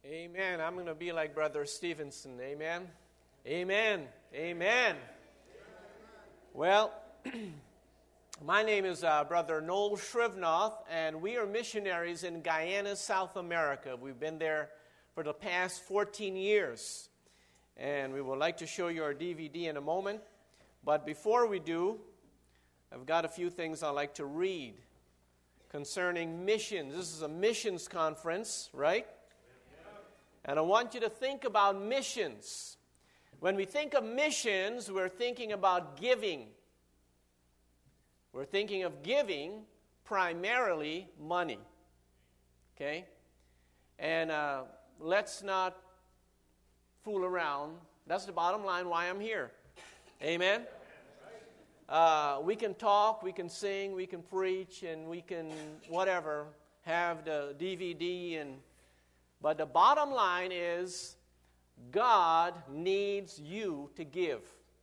Amen. I'm going to be like Brother Stevenson. Amen. Amen. Amen. Well, my name is Brother Noel Shrivnoff, and we are missionaries in Guyana, South America. We've been there for the past 14 years, and we would like to show you our DVD in a moment. But before we do, I've got a few things I'd like to read concerning missions. This is a missions conference, right? And I want you to think about missions. When we think of missions, we're thinking about giving. We're thinking of giving primarily money. Okay? And let's not fool around. That's the bottom line why I'm here. Amen? We can talk, we can sing, we can preach, and we can whatever, have the DVD but the bottom line is, God needs you to give.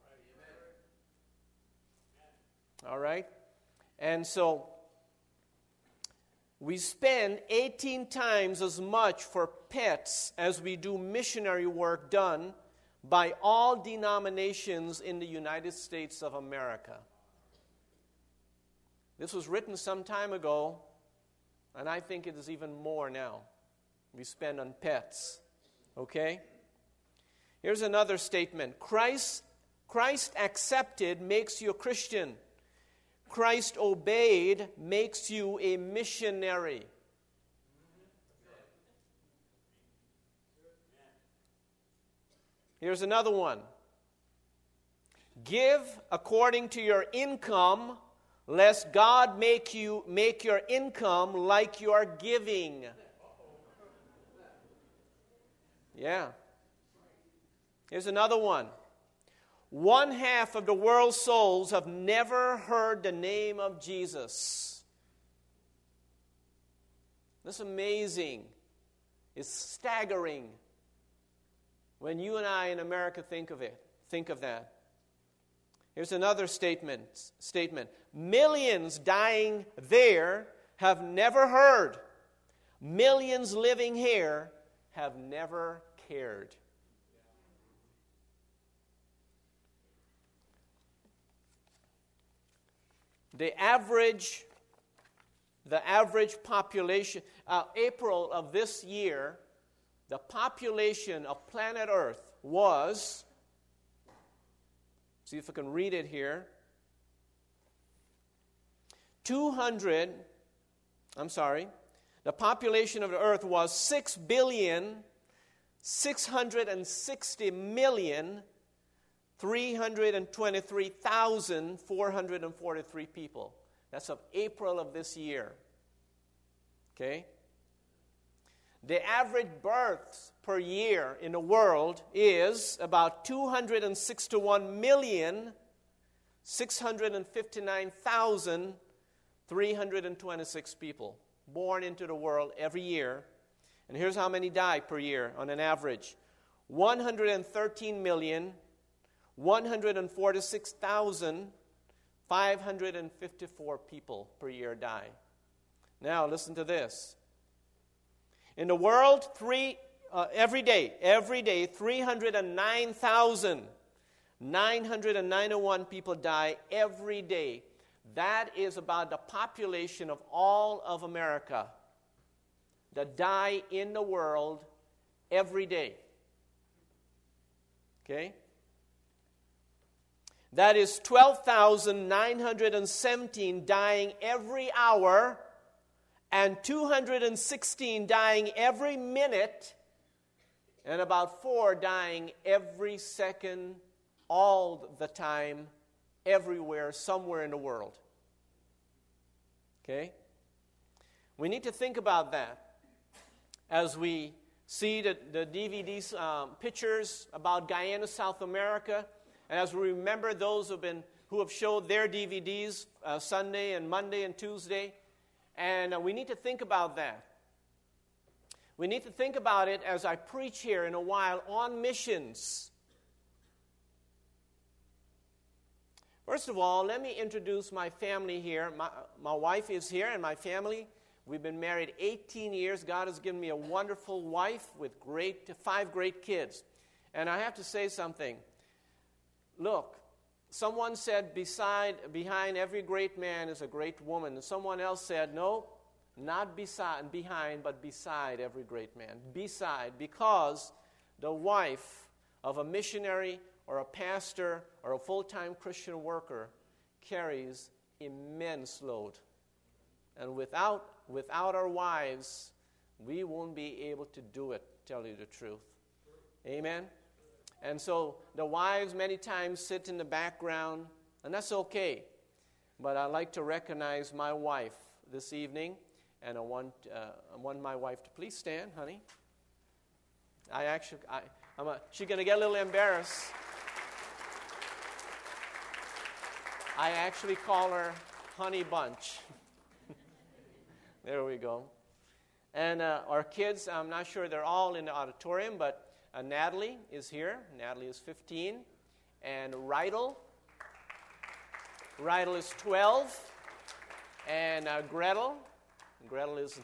All right? And so, we spend 18 times as much for pets as we do missionary work done by all denominations in the United States of America. This was written some time ago, and I think it is even more now. We spend on pets. Okay? Here's another statement. Christ accepted makes you a Christian. Christ obeyed makes you a missionary. Here's another one. Give according to your income, lest God make your income like you are giving. Yeah. Here's another one. 1/2 of the world's souls have never heard the name of Jesus. That's amazing. It's staggering when you and I in America think of it. Think of that. Here's another statement. Millions dying there have never heard. Millions living here have never cared. The average population, April of this year, the population of planet Earth was, see if I can read it here, the population of the earth was 6,660,323,443 people. That's of April of this year. Okay? The average births per year in the world is about 261,659,326 people born into the world every year. And here's how many die per year on an average. 113,146,554 people per year die. Now listen to this. In the world, every day, 309,991 people die every day. That is about the population of all of America that die in the world every day. Okay? That is 12,917 dying every hour and 216 dying every minute and about 4 dying every second, all the time, everywhere, somewhere in the world. Okay? We need to think about that as we see the DVD's pictures about Guyana, South America, and as we remember those who have showed their DVDs Sunday and Monday and Tuesday, and we need to think about that. We need to think about it as I preach here in a while on missions. First of all, let me introduce my family here. My wife is here and my family. We've been married 18 years. God has given me a wonderful wife with 5 great kids. And I have to say something. Look, someone said behind every great man is a great woman. And someone else said, no, not behind, but beside every great man. Beside, because the wife of a missionary or a pastor or a full-time Christian worker carries immense load. And without our wives, we won't be able to do it, tell you the truth. Amen? And so the wives many times sit in the background, and that's okay. But I'd like to recognize my wife this evening, and I want my wife to please stand, honey. She's going to get a little embarrassed. I actually call her Honey Bunch. There we go. And our kids, I'm not sure they're all in the auditorium, but Natalie is here. Natalie is 15. And Rydell is 12. And Gretel is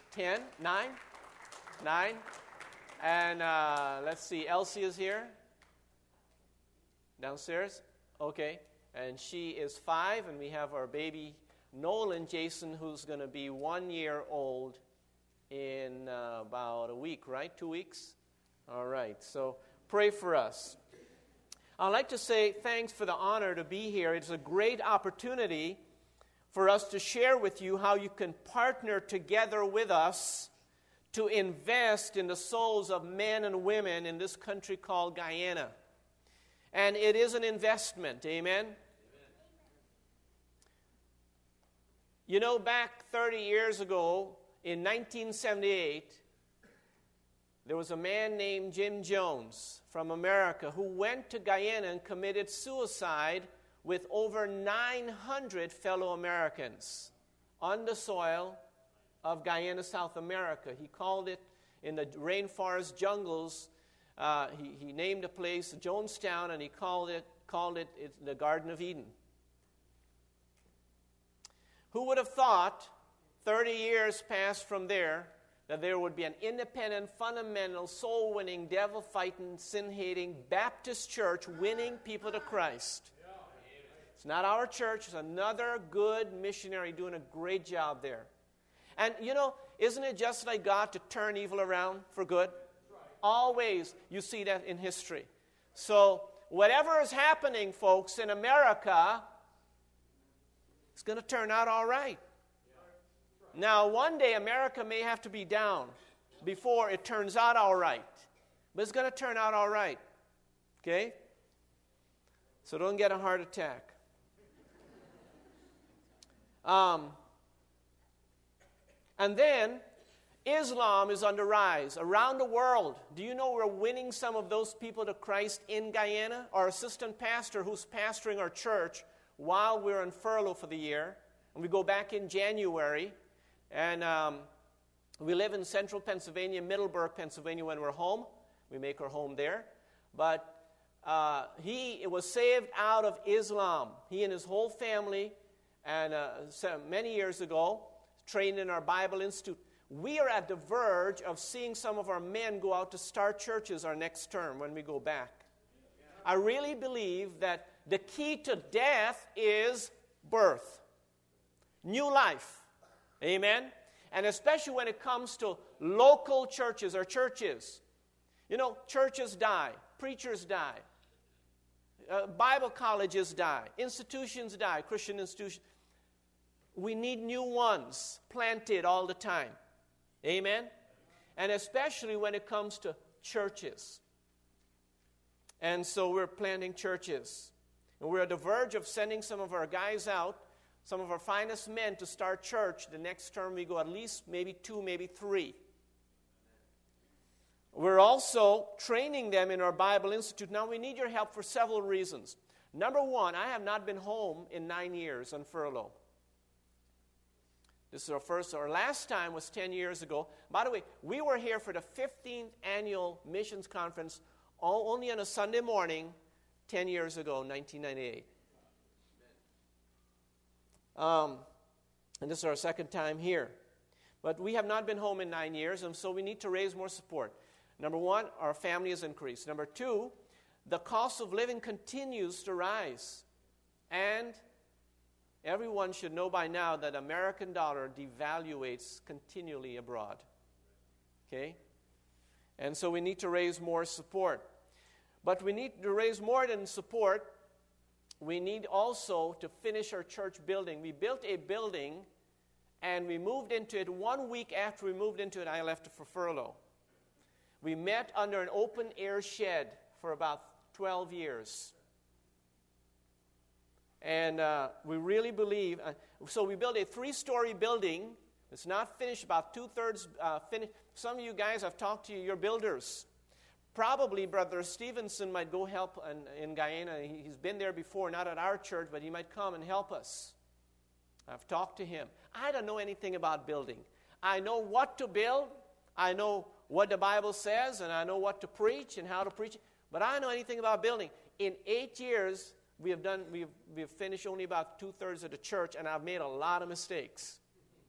9. And let's see, Elsie is here. Downstairs. Okay. And she is 5. And we have our baby Nolan Jason, who's going to be 1 year old in about a week, right? 2 weeks? All right, so pray for us. I'd like to say thanks for the honor to be here. It's a great opportunity for us to share with you how you can partner together with us to invest in the souls of men and women in this country called Guyana. And it is an investment, amen? You know, back 30 years ago, in 1978, there was a man named Jim Jones from America who went to Guyana and committed suicide with over 900 fellow Americans on the soil of Guyana, South America. He called it, in the rainforest jungles, he named the place Jonestown, and he called it the Garden of Eden. Who would have thought 30 years passed from there that there would be an independent, fundamental, soul-winning, devil-fighting, sin-hating Baptist church winning people to Christ? It's not our church. It's another good missionary doing a great job there. And, you know, isn't it just like God to turn evil around for good? Always you see that in history. So whatever is happening, folks, in America, it's going to turn out all right. Now, one day America may have to be down before it turns out all right. But it's going to turn out all right. Okay? So don't get a heart attack. And then Islam is on the rise around the world. Do you know we're winning some of those people to Christ in Guyana? Our assistant pastor who's pastoring our church while we're on furlough for the year, and we go back in January, and we live in central Pennsylvania, Middleburg, Pennsylvania when we're home. We make our home there. But he was saved out of Islam. He and his whole family, and many years ago, trained in our Bible Institute. We are at the verge of seeing some of our men go out to start churches our next term when we go back. I really believe that the key to death is birth. New life. Amen? And especially when it comes to local churches or churches. You know, churches die. Preachers die. Bible colleges die. Institutions die. Christian institutions. We need new ones planted all the time. Amen? And especially when it comes to churches. And so we're planting churches. And we're at the verge of sending some of our guys out, some of our finest men, to start church. The next term we go at least maybe 2, maybe 3. We're also training them in our Bible Institute. Now we need your help for several reasons. Number one, I have not been home in 9 years on furlough. This is our last time was 10 years ago. By the way, we were here for the 15th annual missions conference only on a Sunday morning 10 years ago, 1998. And this is our second time here. But we have not been home in 9 years, and so we need to raise more support. Number one, our family has increased. Number two, the cost of living continues to rise. And everyone should know by now that American dollar devaluates continually abroad. Okay? And so we need to raise more support. But we need to raise more than support. We need also to finish our church building. We built a building, and we moved into it 1 week after we moved into it. I left it for furlough. We met under an open-air shed for about 12 years. And we really believe, so we built a 3-story building. It's not finished, about 2/3 finished. Some of you guys, I've talked to you, you're builders. Probably Brother Stevenson might go help in Guyana. He's been there before, not at our church, but he might come and help us. I've talked to him. I don't know anything about building. I know what to build. I know what the Bible says, and I know what to preach and how to preach. But I don't know anything about building. In 8 years, we've finished only about 2/3 of the church, and I've made a lot of mistakes.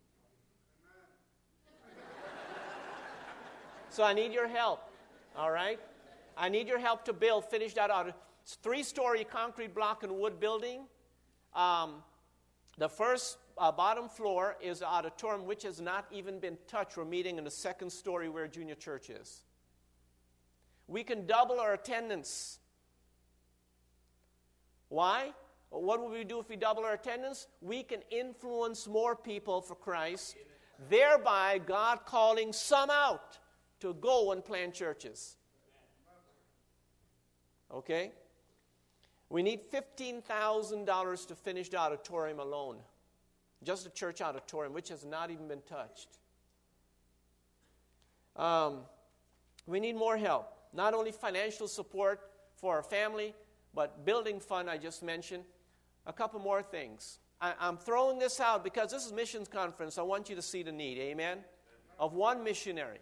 So I need your help, all right? I need your help to finish that out. It's 3-story concrete block and wood building. The first bottom floor is the auditorium, which has not even been touched. We're meeting in the 2nd story where junior church is. We can double our attendance. Why? What will we do if we double our attendance? We can influence more people for Christ, thereby God calling some out to go and plant churches. Okay? We need $15,000 to finish the auditorium alone. Just the church auditorium, which has not even been touched. We need more help. Not only financial support for our family, but building fund I just mentioned. A couple more things. I'm throwing this out because this is missions conference. I want you to see the need, amen, of one missionary.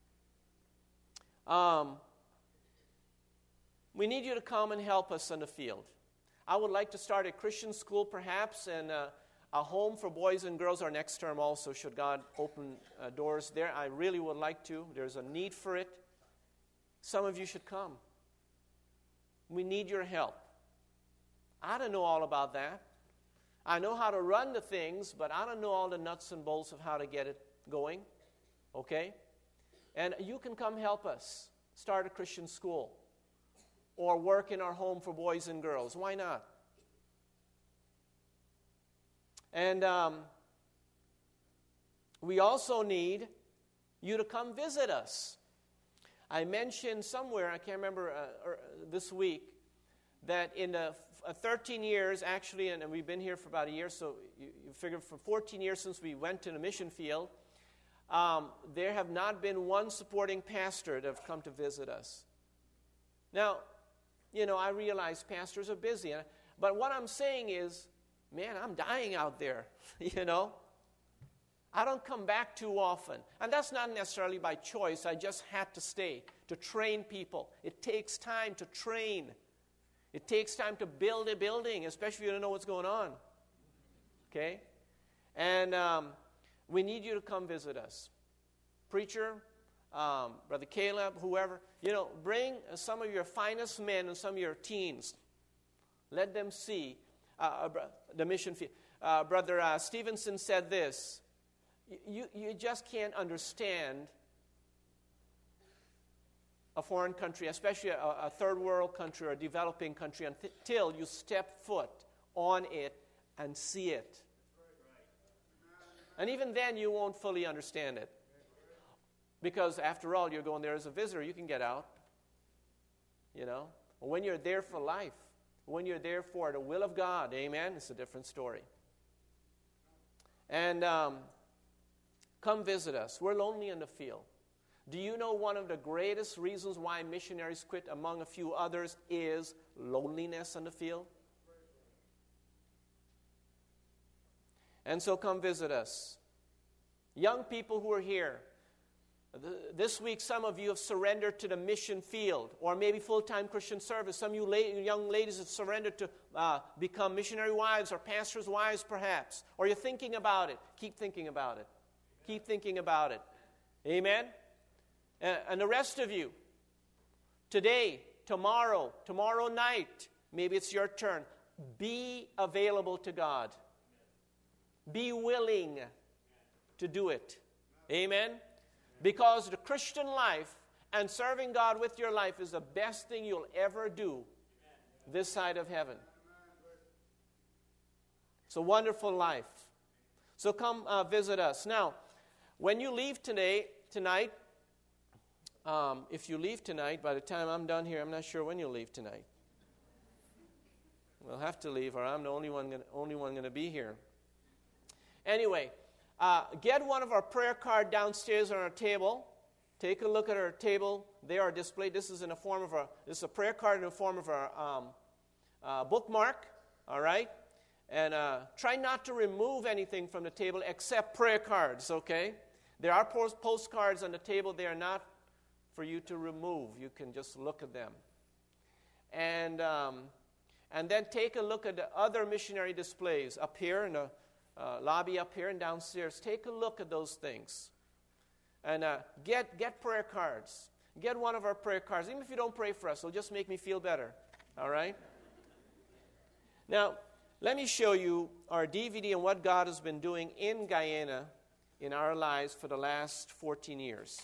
We need you to come and help us in the field. I would like to start a Christian school perhaps, and a home for boys and girls our next term also, should God open doors there. I really would like to. There's a need for it. Some of you should come. We need your help. I don't know all about that. I know how to run the things, but I don't know all the nuts and bolts of how to get it going. Okay? And you can come help us start a Christian school or work in our home for boys and girls. Why not? And we also need you to come visit us. I mentioned somewhere, I can't remember this week, that in the 13 years, actually, and we've been here for about a year, so you figure for 14 years since we went to the mission field, there have not been one supporting pastor that have come to visit us. Now, I realize pastors are busy, but what I'm saying is, man, I'm dying out there, I don't come back too often. And that's not necessarily by choice. I just had to stay to train people. It takes time to train. It takes time to build a building, especially if you don't know what's going on. Okay? And we need you to come visit us. Preacher, Brother Caleb, whoever, bring some of your finest men and some of your teens. Let them see the mission field. Brother Stevenson said this. You just can't understand a foreign country, especially a third world country or a developing country, until you step foot on it and see it. And even then, you won't fully understand it. Because after all, you're going there as a visitor. You can get out. When you're there for life, when you're there for the will of God, amen, it's a different story. And come visit us. We're lonely in the field. Do you know one of the greatest reasons why missionaries quit, among a few others, is loneliness in the field? And so come visit us. Young people who are here, this week some of you have surrendered to the mission field, or maybe full-time Christian service. Some of you young ladies have surrendered to become missionary wives or pastors' wives perhaps. Or you're thinking about it. Keep thinking about it. Keep thinking about it. Amen? And the rest of you, today, tomorrow night, maybe it's your turn. Be available to God. Be willing to do it. Amen? Because the Christian life and serving God with your life is the best thing you'll ever do this side of heaven. It's a wonderful life. So come visit us. Now, when you leave tonight, if you leave tonight, by the time I'm done here, I'm not sure when you'll leave tonight. We'll have to leave, or I'm the only one going to be here. Anyway, get one of our prayer cards downstairs on our table. Take a look at our table. They are displayed. This is a prayer card in the form of a bookmark. All right, and try not to remove anything from the table except prayer cards. Okay, there are postcards on the table. They are not for you to remove. You can just look at them, and then take a look at the other missionary displays up here in the lobby up here and downstairs. Take a look at those things. And get prayer cards. Get one of our prayer cards. Even if you don't pray for us, it'll just make me feel better. All right? Now, let me show you our DVD and what God has been doing in Guyana in our lives for the last 14 years.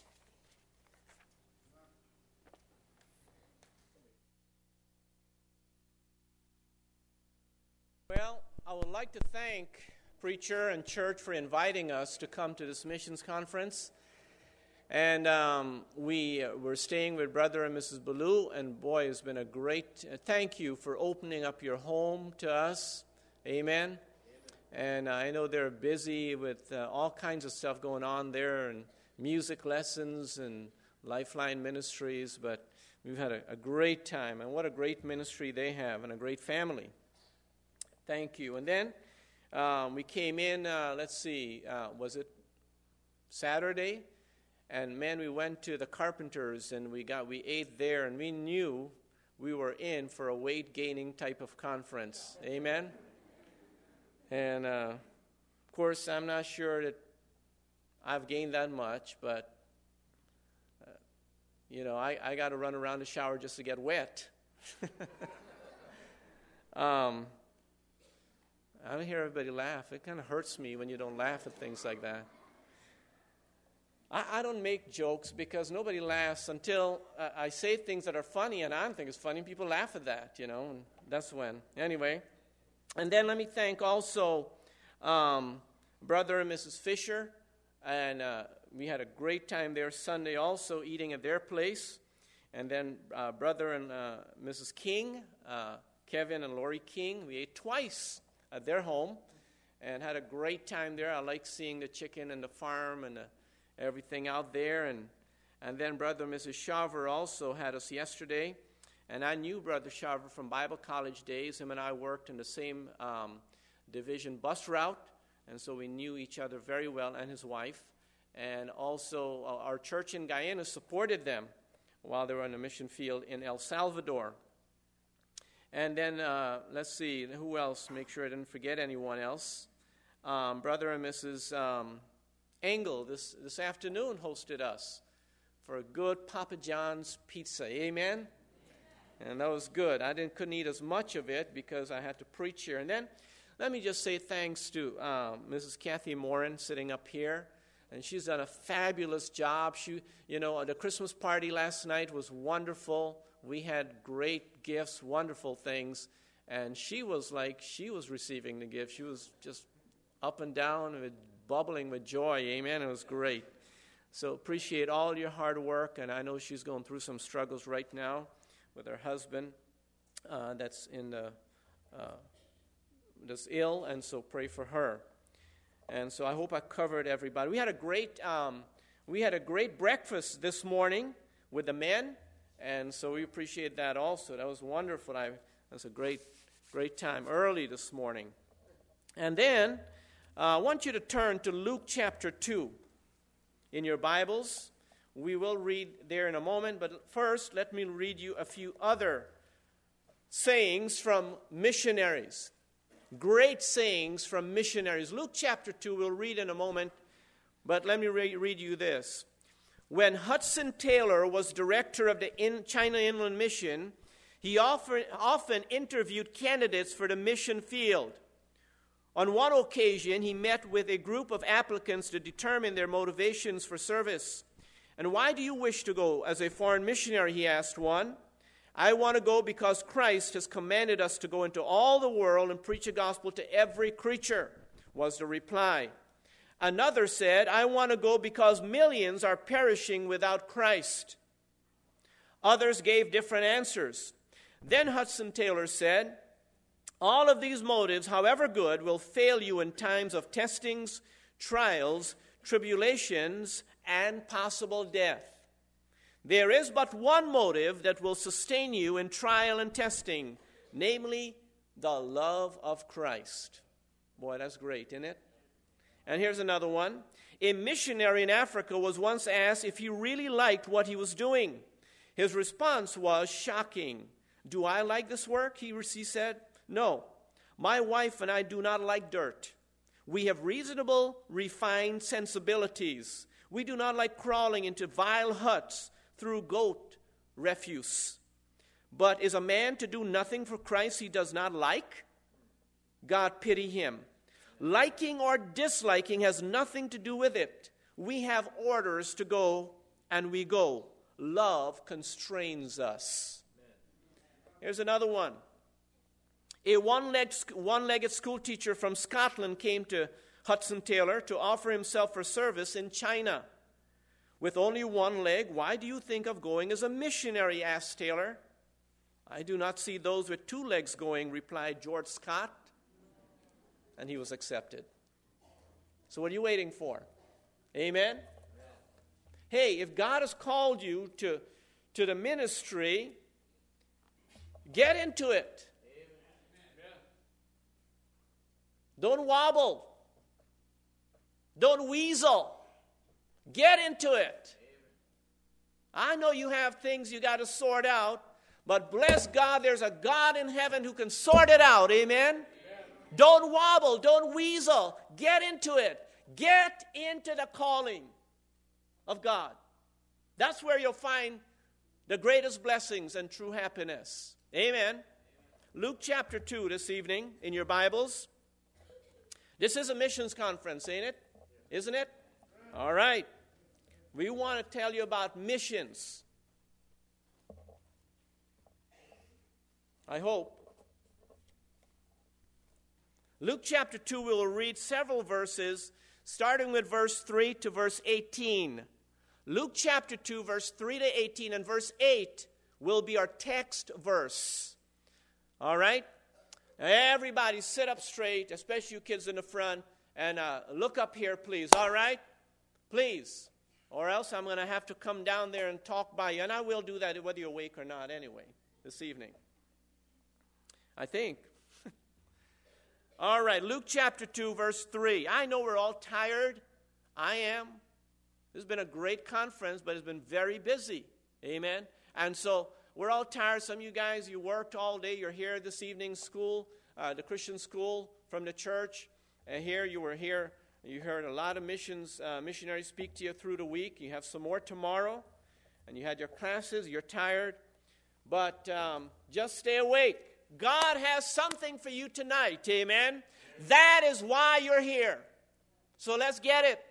Well, I would like to thank preacher and church for inviting us to come to this missions conference. And we were staying with Brother and Mrs. Ballou, and boy, it's been a great thank you for opening up your home to us. Amen. And I know they're busy with all kinds of stuff going on there, and music lessons and Lifeline Ministries, but we've had a great time, and what a great ministry they have, and a great family. Thank you. And then we came in, was it Saturday? And man, we went to the Carpenters, and we ate there, and we knew we were in for a weight-gaining type of conference. Amen? And, of course, I'm not sure that I've gained that much, but, I got to run around the shower just to get wet. I don't hear everybody laugh. It kind of hurts me when you don't laugh at things like that. I don't make jokes because nobody laughs until I say things that are funny, and I don't think it's funny. People laugh at that, and that's when. Anyway, and then let me thank also Brother and Mrs. Fisher, and we had a great time there Sunday also, eating at their place. And then Brother and Mrs. King, Kevin and Lori King, we ate twice at their home and had a great time there. I like seeing the chicken and the farm and everything out there. And then Brother and Mrs. Shaver also had us yesterday. And I knew Brother Shaver from Bible college days. Him and I worked in the same division bus route. And so we knew each other very well, and his wife. And also our church in Guyana supported them while they were on the mission field in El Salvador. And then, let's see, who else? Make sure I didn't forget anyone else. Brother and Mrs. Engel this afternoon hosted us for a good Papa John's pizza. Amen? And that was good. I couldn't eat as much of it because I had to preach here. And then let me just say thanks to Mrs. Kathy Morin sitting up here. And she's done a fabulous job. The Christmas party last night was wonderful. We had great gifts, wonderful things. And she was like she was receiving the gift. She was just up and down, bubbling with joy. Amen. It was great. So appreciate all your hard work. And I know she's going through some struggles right now with her husband that's ill. And so pray for her. And so I hope I covered everybody. We had a great breakfast this morning with the men, and so we appreciate that also. That was wonderful. That was a great time early this morning. And then I want you to turn to Luke chapter 2 in your Bibles. We will read there in a moment, but first let me read you a few other sayings from missionaries. Great sayings from missionaries. Luke chapter 2, we'll read in a moment But let me read you this. When Hudson Taylor was director of the China Inland Mission, he often interviewed candidates for the mission field. On one occasion, he met with a group of applicants to determine their motivations for service. "And why do you wish to go as a foreign missionary?" he asked one. "I want to go because Christ has commanded us to go into all the world and preach the gospel to every creature," was the reply. Another said, "I want to go because millions are perishing without Christ." Others gave different answers. Then Hudson Taylor said, "All of these motives, however good, will fail you in times of testings, trials, tribulations, and possible death. There is but one motive that will sustain you in trial and testing, namely the love of Christ." Boy, that's great, isn't it? And here's another one. A missionary in Africa was once asked if he really liked what he was doing. His response was shocking. "Do I like this work?" he said. "No. My wife and I do not like dirt. We have reasonable, refined sensibilities. We do not like crawling into vile huts through goat refuse. But is a man to do nothing for Christ he does not like? God pity him. Liking or disliking has nothing to do with it. We have orders to go, and we go. Love constrains us." Here's another one. A one-legged school teacher from Scotland came to Hudson Taylor to offer himself for service in China. "With only one leg, why do you think of going as a missionary?" asked Taylor. "I do not see those with two legs going," replied George Scott. And he was accepted. So what are you waiting for? Amen? Hey, if God has called you to the ministry, get into it. Don't wobble. Don't weasel. Get into it. I know you have things you got to sort out, but bless God, there's a God in heaven who can sort it out. Amen? Don't wobble. Don't weasel. Get into it. Get into the calling of God. That's where you'll find the greatest blessings and true happiness. Amen. Luke chapter 2 this evening in your Bibles. This is a missions conference, ain't it? Isn't it? All right. We want to tell you about missions. I hope. Luke chapter 2, we will read several verses, starting with verse 3 to verse 18. Luke chapter 2, verse 3 to 18, and verse 8 will be our text verse. All right? Everybody sit up straight, especially you kids in the front, and look up here, please. All right? Please. Or else I'm going to have to come down there and talk by you. And I will do that whether you're awake or not anyway, this evening. I think. All right, Luke chapter 2, verse 3. I know we're all tired. I am. This has been a great conference, but it's been very busy. Amen? And so we're all tired. Some of you guys, you worked all day. You're here this evening, school, the Christian school from the church. And here, you were here. You heard a lot of missionaries speak to you through the week. You have some more tomorrow. And you had your classes. You're tired. But just stay awake. God has something for you tonight. Amen? That is why you're here. So let's get it.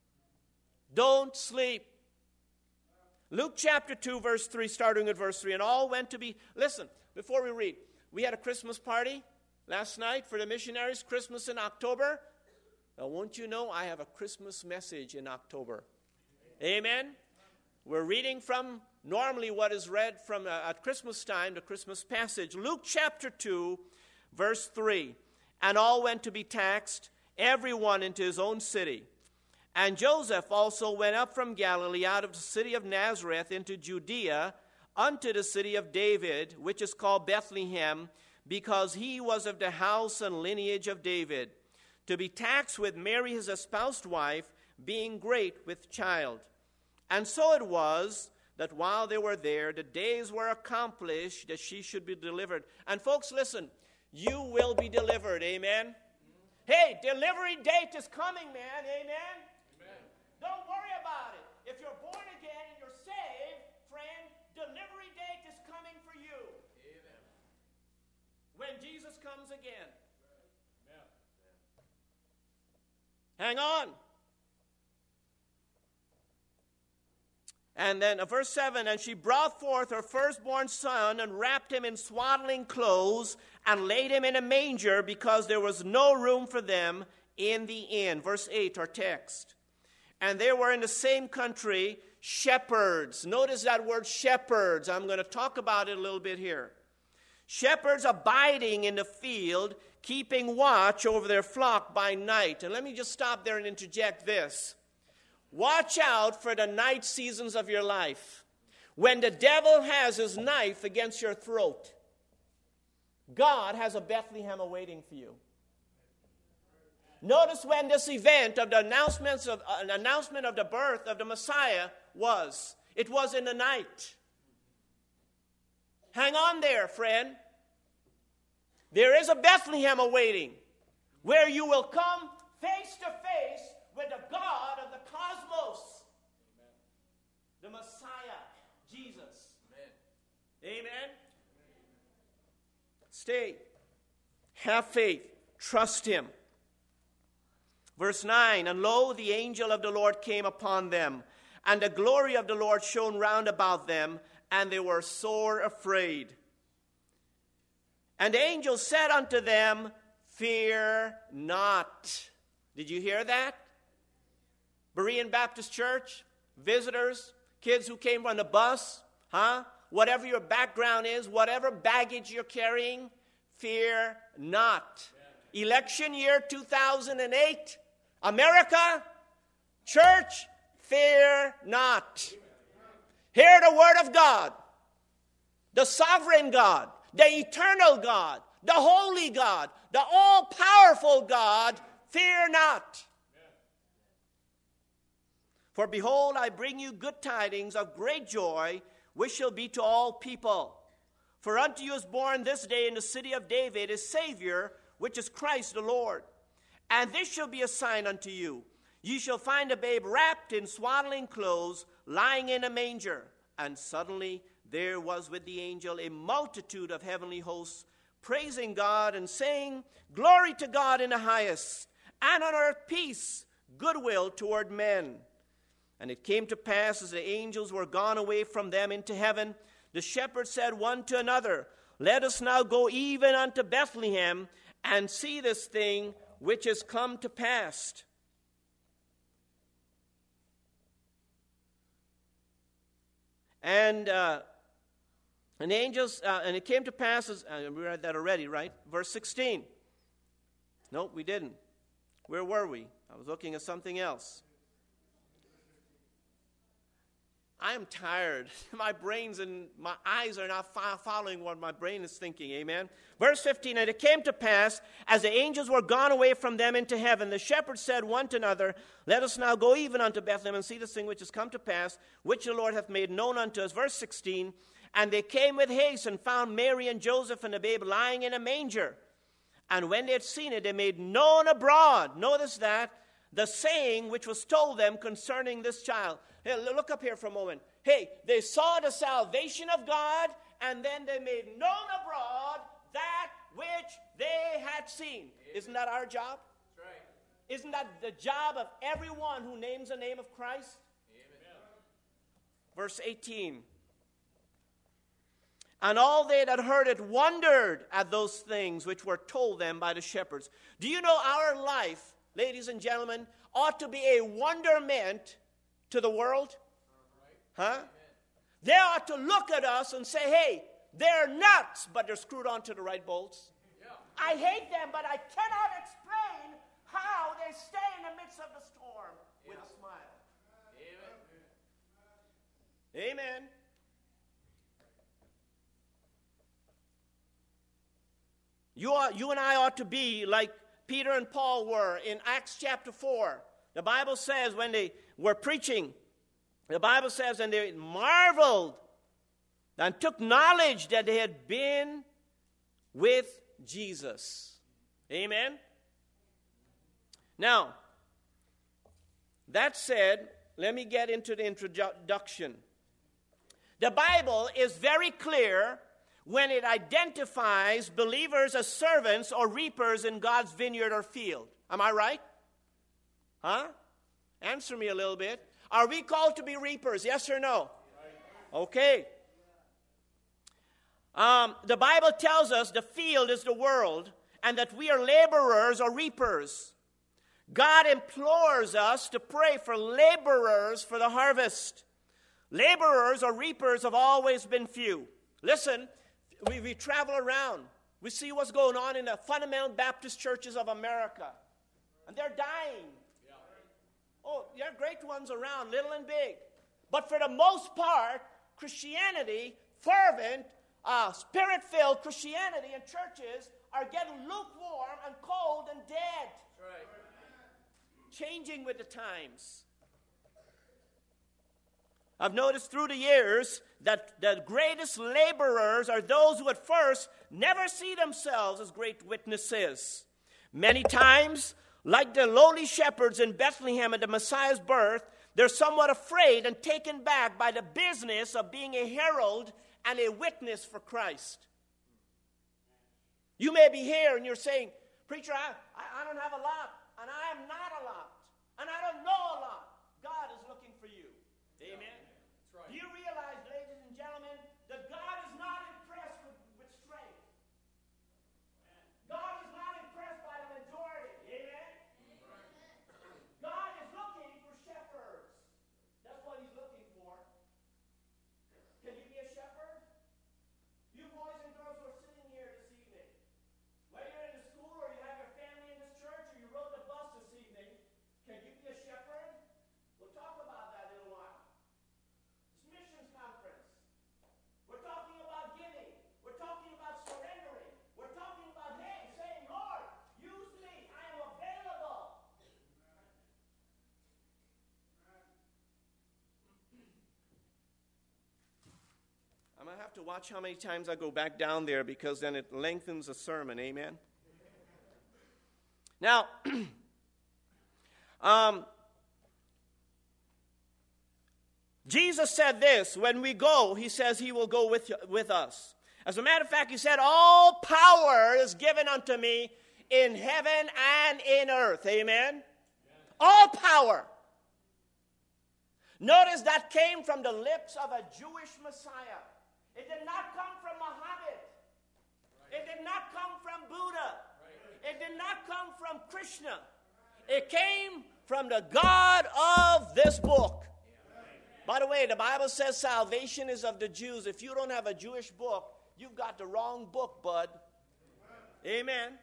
Don't sleep. Luke chapter 2, verse 3, starting at verse 3. And all went to be... Listen, before we read, we had a Christmas party last night for the missionaries, Christmas in October. Now, won't you know, I have a Christmas message in October. Amen? We're reading from normally what is read from at Christmas time, the Christmas passage. Luke chapter 2, verse 3. And all went to be taxed, everyone into his own city. And Joseph also went up from Galilee out of the city of Nazareth into Judea unto the city of David, which is called Bethlehem, because he was of the house and lineage of David, to be taxed with Mary his espoused wife, being great with child. And so it was that while they were there, the days were accomplished that she should be delivered. And folks, listen, you will be delivered, amen? Hey, delivery date is coming, man, amen? Don't worry about it. If you're born again and you're saved, friend, delivery date is coming for you. Amen. When Jesus comes again. Amen. Hang on. And then verse 7, and she brought forth her firstborn son and wrapped him in swaddling clothes and laid him in a manger because there was no room for them in the inn. Verse 8, our text. And there were in the same country shepherds. Notice that word shepherds. I'm going to talk about it a little bit here. Shepherds abiding in the field, keeping watch over their flock by night. And let me just stop there and interject this. Watch out for the night seasons of your life when the devil has his knife against your throat. God has a Bethlehem awaiting for you. Notice when this event of the announcement of the birth of the Messiah was. It was in the night. Hang on there, friend. There is a Bethlehem awaiting where you will come face to face with the God of the cosmos. Amen. The Messiah, Jesus. Amen. Amen. Stay. Have faith. Trust him. Verse 9, and lo, the angel of the Lord came upon them, and the glory of the Lord shone round about them, and they were sore afraid. And the angel said unto them, fear not. Did you hear that? Berean Baptist Church, visitors, kids who came on the bus, whatever your background is, whatever baggage you're carrying, fear not. Yeah. Election year 2008, America, church, fear not. Hear the word of God, the sovereign God, the eternal God, the holy God, the all-powerful God, fear not. For behold, I bring you good tidings of great joy, which shall be to all people. For unto you is born this day in the city of David a Savior, which is Christ the Lord. And this shall be a sign unto you. Ye shall find a babe wrapped in swaddling clothes, lying in a manger. And suddenly there was with the angel a multitude of heavenly hosts, praising God and saying, Glory to God in the highest, and on earth peace, goodwill toward men. And it came to pass, as the angels were gone away from them into heaven, the shepherds said one to another, Let us now go even unto Bethlehem, and see this thing which is come to pass. And the angels, and it came to pass, we read that already, right? Verse 16. No, we didn't. Where were we? I was looking at something else. I am tired. My brains and my eyes are not following what my brain is thinking. Amen. Verse 15, and it came to pass, as the angels were gone away from them into heaven, the shepherds said one to another, Let us now go even unto Bethlehem, and see this thing which is come to pass, which the Lord hath made known unto us. Verse 16, and they came with haste, and found Mary and Joseph and the babe lying in a manger. And when they had seen it, they made known abroad. Notice that, the saying which was told them concerning this child. Hey, look up here for a moment. Hey, they saw the salvation of God, and then they made known abroad that which they had seen. Amen. Isn't that our job? That's right. Isn't that the job of everyone who names the name of Christ? Amen. Verse 18. And all they that heard it wondered at those things which were told them by the shepherds. Do you know our life, ladies and gentlemen, ought to be a wonderment to the world? Huh? They ought to look at us and say, hey, they're nuts, but they're screwed onto the right bolts. Yeah. I hate them, but I cannot explain how they stay in the midst of the storm with a smile. Amen. Amen. You and I ought to be like Peter and Paul were in Acts chapter 4. The Bible says when they were preaching, the Bible says, and they marveled and took knowledge that they had been with Jesus. Amen? Now, That said, let me get into the introduction. The Bible is very clear when it identifies believers as servants or reapers in God's vineyard or field. Am I right? Huh? Answer me a little bit. Are we called to be reapers? Yes or no? Okay. The Bible tells us the field is the world and that we are laborers or reapers. God implores us to pray for laborers for the harvest. Laborers or reapers have always been few. Listen, we travel around. We see what's going on in the fundamental Baptist churches of America. And they're dying. Oh, there are great ones around, little and big. But for the most part, Christianity, fervent, Spirit-filled Christianity and churches are getting lukewarm and cold and dead. Right. Changing with the times. I've noticed through the years that the greatest laborers are those who at first never see themselves as great witnesses. Many times, like the lowly shepherds in Bethlehem at the Messiah's birth, they're somewhat afraid and taken back by the business of being a herald and a witness for Christ. You may be here and you're saying, "Preacher, I don't have a lot, and I am not a lot, and I don't know a lot." God is looking for you. Amen. That's right. Do you realize, ladies and gentlemen, that God is not impressed with strength? God is not impressed by the majority. Amen. God is looking for shepherds. That's what he's looking for. Can you be a shepherd? You boys and girls who are sitting here this evening, whether you're in the school or you have your family in this church or you rode the bus this evening, can you be a shepherd? We'll talk about that in a while. It's missions conference. We're talking about giving. We're talking about surrendering. We're talking about, hey, saying, "Lord, use me. I am available." I'm going to have to watch how many times I go back down there because then it lengthens the sermon. Amen? Now, Jesus said this, when we go, he says he will go with us. As a matter of fact, he said, "All power is given unto me in heaven and in earth." Amen? All power. Notice that came from the lips of a Jewish Messiah. It did not come from Muhammad. It did not come from Buddha. It did not come from Krishna. It came from the God of this book. By the way, the Bible says salvation is of the Jews. If you don't have a Jewish book, you've got the wrong book, bud. Amen.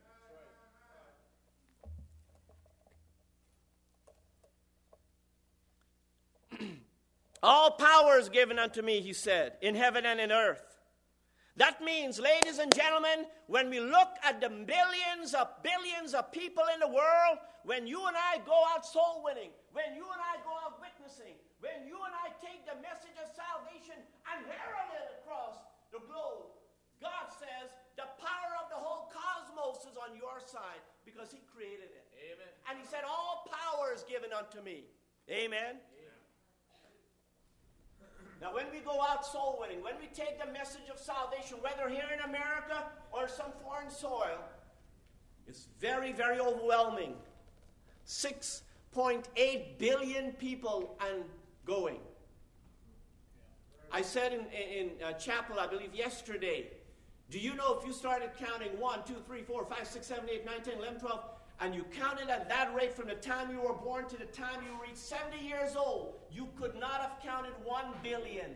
All power is given unto me, he said, in heaven and in earth. That means, ladies and gentlemen, when we look at the billions of people in the world, when you and I go out soul winning, when you and I go out witnessing, when you and I take the message of salvation and herald it across the globe, God says the power of the whole cosmos is on your side because he created it. Amen. And he said, all power is given unto me. Amen. Now, when we go out soul winning, when we take the message of salvation, whether here in America or some foreign soil, it's very, very overwhelming. 6.8 billion people and going. I said in chapel, I believe yesterday, do you know if you started counting 1, 2, 3, 4, 5, 6, 7, 8, 9, 10, 11, 12, and you counted at that rate from the time you were born to the time you reached 70 years old, you could not have counted 1 billion.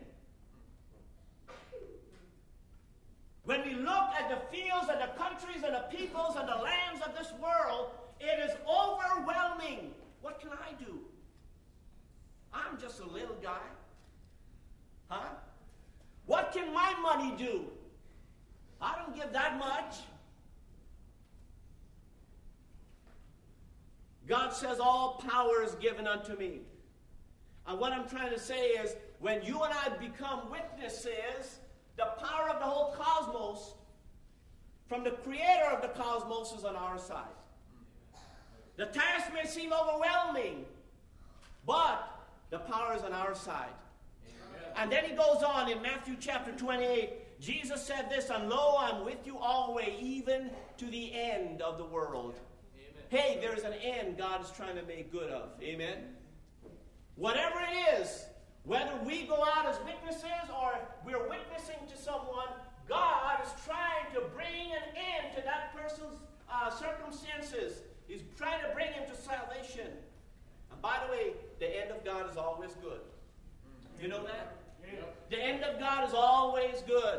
When we look at the fields and the countries and the peoples and the lands of this world, it is overwhelming. What can I do? I'm just a little guy. Huh? What can my money do? I don't give that much. God says all power is given unto me. And what I'm trying to say is, when you and I become witnesses, the power of the whole cosmos, from the creator of the cosmos, is on our side. The task may seem overwhelming, power is on our side. And then he goes on in Matthew chapter 28. Jesus said this, and lo, I'm with you always, even to the end of the world. Amen. Hey, there's an end God is trying to make good of. Amen? Whatever it is, whether we go out as witnesses or we're witnessing to someone, God is trying to bring an end to that person's circumstances. He's trying to bring him to salvation. And by the way, the end of God is always good. You know that? Yeah. The end of God is always good.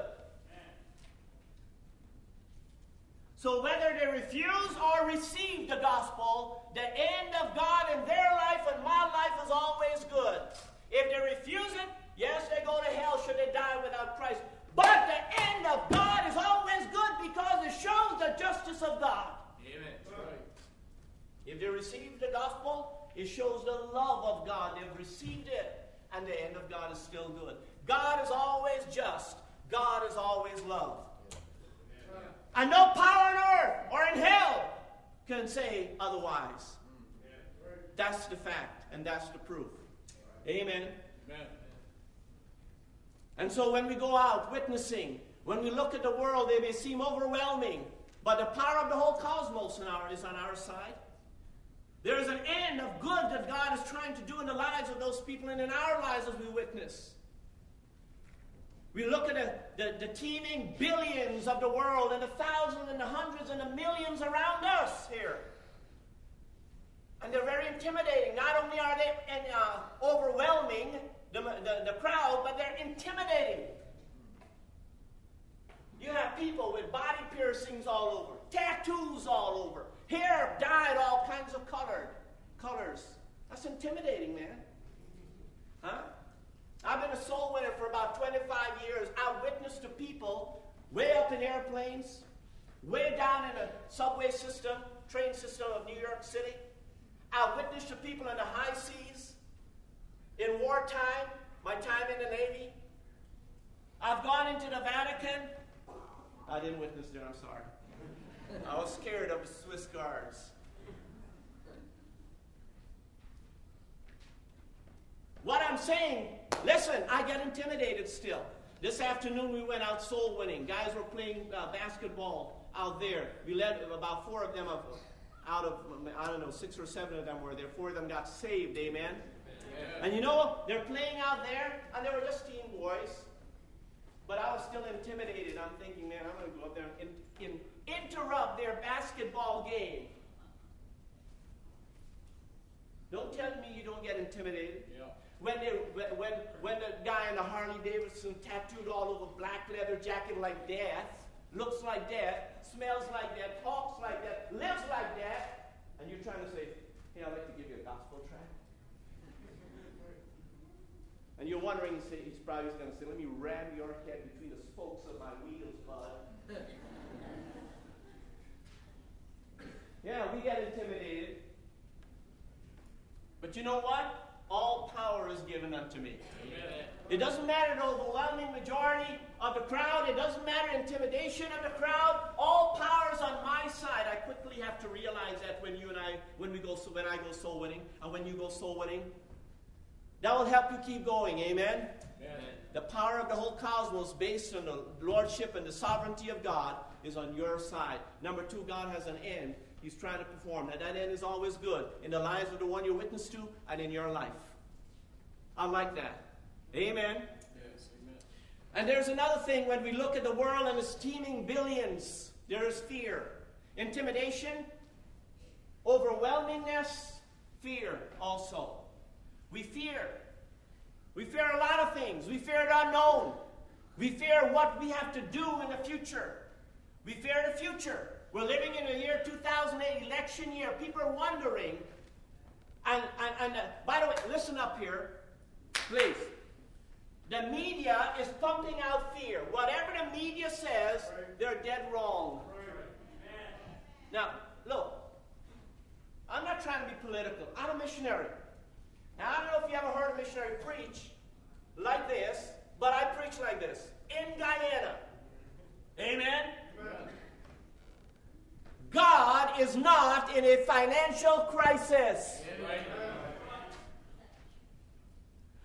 So whether they refuse or receive the gospel, the end of God in their life and my life is always good. If they refuse it, yes, they go to hell should they die without Christ. But the end of God is always good because it shows the justice of God. Amen. Right. If they receive the gospel, it shows the love of God. They've received it, and the end of God is still good. God is always just. God is always love. Yeah. And no power on earth or in hell can say otherwise. Yeah. That's the fact, and that's the proof. Amen. Amen. And so when we go out witnessing, when we look at the world, they may seem overwhelming, but the power of the whole cosmos is on our side. There is an end of good that God is trying to do in the lives of those people and in our lives as we witness. We look at the teeming billions of the world and the thousands and the hundreds and the millions around us here. And they're very intimidating. Not only are they overwhelming the crowd, but they're intimidating. You have people with body piercings all over, tattoos all over, hair dyed all kinds of colors. That's intimidating, man. Huh? I've been a soul winner for about 25 years. I witnessed to people way up in airplanes, way down in the subway system, train system of New York City. I witnessed to people in the high seas, in wartime, my time in the Navy. I've gone into the Vatican. I didn't witness there, I'm sorry. I was scared of the Swiss guards. What I'm saying, listen, I get intimidated still. This afternoon we went out soul winning. Guys were playing basketball out there. We led about 4 of them out of, I don't know, 6 or 7 of them were there. 4 of them got saved, amen? Yeah. And you know, they're playing out there, and they were just teen boys. But I was still intimidated. I'm thinking, man, I'm going to go up there and interrupt their basketball game. Don't tell me you don't get intimidated. Yeah. When the guy in the Harley Davidson tattooed all over black leather jacket like death, looks like death, smells like that, talks like that, lives like that, and you're trying to say, hey, I'd like to give you a gospel tract. And you're wondering, he's probably going to say, let me ram your head between the spokes of my wheels, bud. Yeah, we get intimidated. But you know what? All power is given unto me. Amen. It doesn't matter the overwhelming majority of the crowd. It doesn't matter intimidation of the crowd. All power is on my side. I quickly have to realize that when I go soul winning, and when you go soul winning, that will help you keep going. Amen? Amen. The power of the whole cosmos based on the lordship and the sovereignty of God is on your side. Number 2, God has an end He's trying to perform. And that end is always good in the lives of the one you witness to and in your life. I like that. Amen? Yes, amen. And there's another thing. When we look at the world and its teeming billions, there is fear. Intimidation, overwhelmingness, fear also. We fear. We fear a lot of things. We fear the unknown. We fear what we have to do in the future. We fear the future. We're living in the year 2008, election year. People are wondering. And by the way, listen up here, please. The media is pumping out fear. Whatever the media says, they're dead wrong. Now, look, I'm not trying to be political. I'm a missionary. Now, I don't know if you ever heard a missionary preach like this, but I preach like this. In Guyana. Amen? Amen. God is not in a financial crisis. Amen.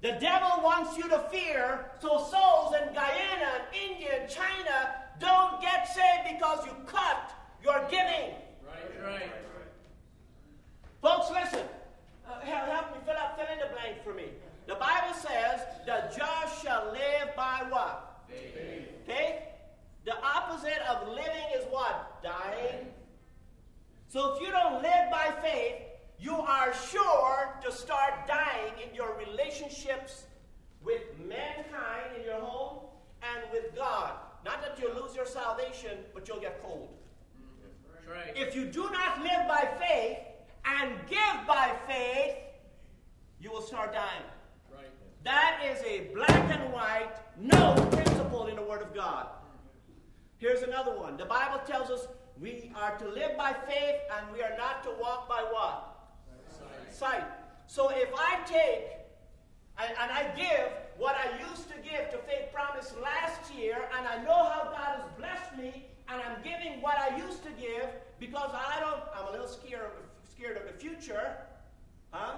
The devil wants you to fear, so souls in Guyana, and India, and China don't get saved because you cut your giving. Right. Folks, listen. Help me fill in the blank for me. The Bible says, the just shall live by what? Faith. Okay? The opposite of living is what? Dying. So if you don't live by faith, you are sure to start dying in your relationships with mankind in your home and with God. Not that you'll lose your salvation, but you'll get cold. That's right. If you do not live by faith and give by faith, you will start dying. Right. That is a black and white, no principle in the Word of God. Here's another one. The Bible tells us we are to live by faith and we are not to walk by what? Sight. So if I take and I give what I used to give to Faith Promise last year, and I know how God has blessed me, and I'm giving what I used to give because I'm a little scared of the future, huh?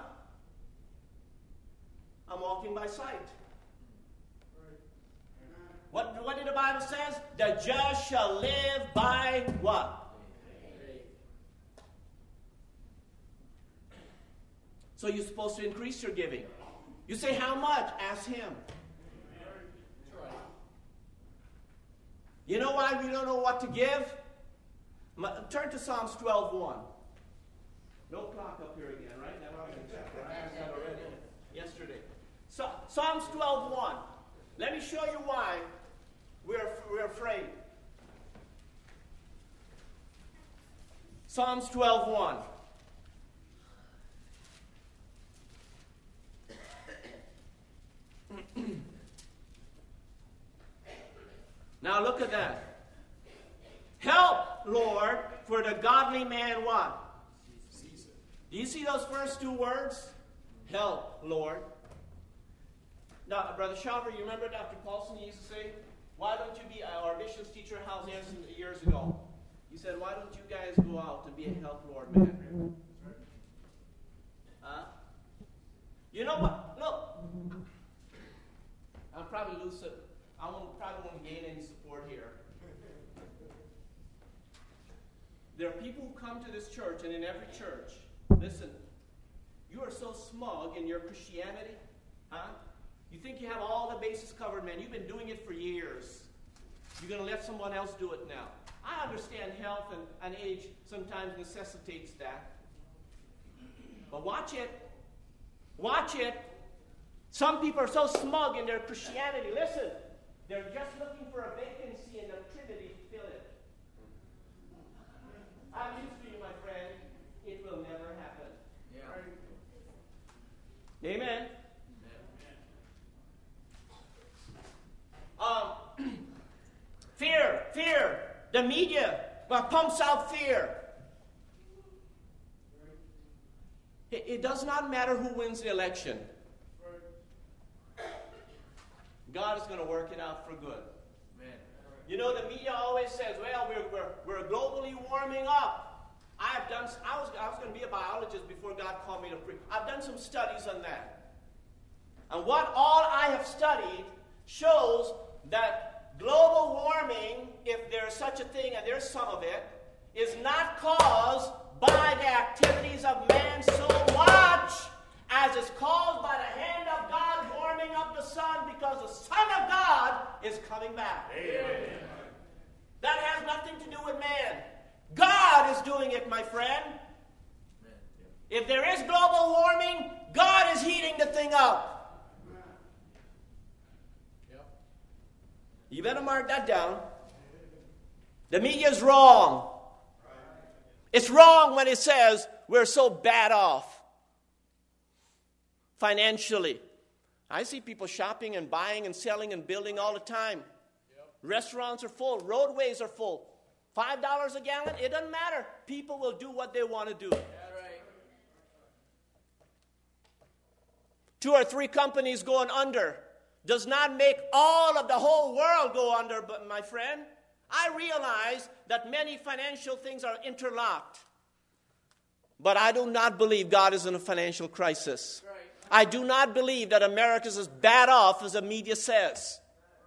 I'm walking by sight. What did the Bible says? The just shall live by what? So you're supposed to increase your giving. You say, how much? Ask him. You know why we don't know what to give? Turn to Psalms 12:1. No clock up here again, right? That was I asked that already yesterday. So, Psalms 12:1. Let me show you why we're afraid. Psalms 12:1. Now look at that. Help, Lord, for the godly man what? Do you see those first two words? Help, Lord. Now, Brother Schauffer, you remember Dr. Paulson used to say, why don't you be our missions teacher at House years ago? He said, why don't you guys go out and be a help, Lord man? Huh? You know what? Look. I'll probably lose it. Probably won't gain any support here. There are people who come to this church, and in every church, listen, you are so smug in your Christianity, huh? You think you have all the bases covered, man. You've been doing it for years. You're going to let someone else do it now. I understand health and age sometimes necessitates that. But watch it. Watch it. Some people are so smug in their Christianity. Listen, they're just looking for a vacancy in the Trinity to fill it. I'm used to you, my friend. It will never happen. Yeah. Amen. Fear. The media pumps out fear. It does not matter who wins the election. God is going to work it out for good. Amen. You know, the media always says, well, we're globally warming up. I was going to be a biologist before God called me to preach. I've done some studies on that. And what all I have studied shows that global warming, if there's such a thing, and there's some of it, is not caused by the activities of man so much as is caused by the hand of God warming up the sun, because the Son of God is coming back. Amen. That has nothing to do with man. God is doing it, my friend. If there is global warming, God is heating the thing up. You better mark that down. The media is wrong. It's wrong when it says we're so bad off financially. I see people shopping and buying and selling and building all the time. Yep. Restaurants are full. Roadways are full. $5 a gallon, it doesn't matter. People will do what they want to do. Yeah, right. 2 or 3 companies going under does not make all of the whole world go under, but my friend, I realize that many financial things are interlocked. But I do not believe God is in a financial crisis. Right. I do not believe that America is as bad off as the media says.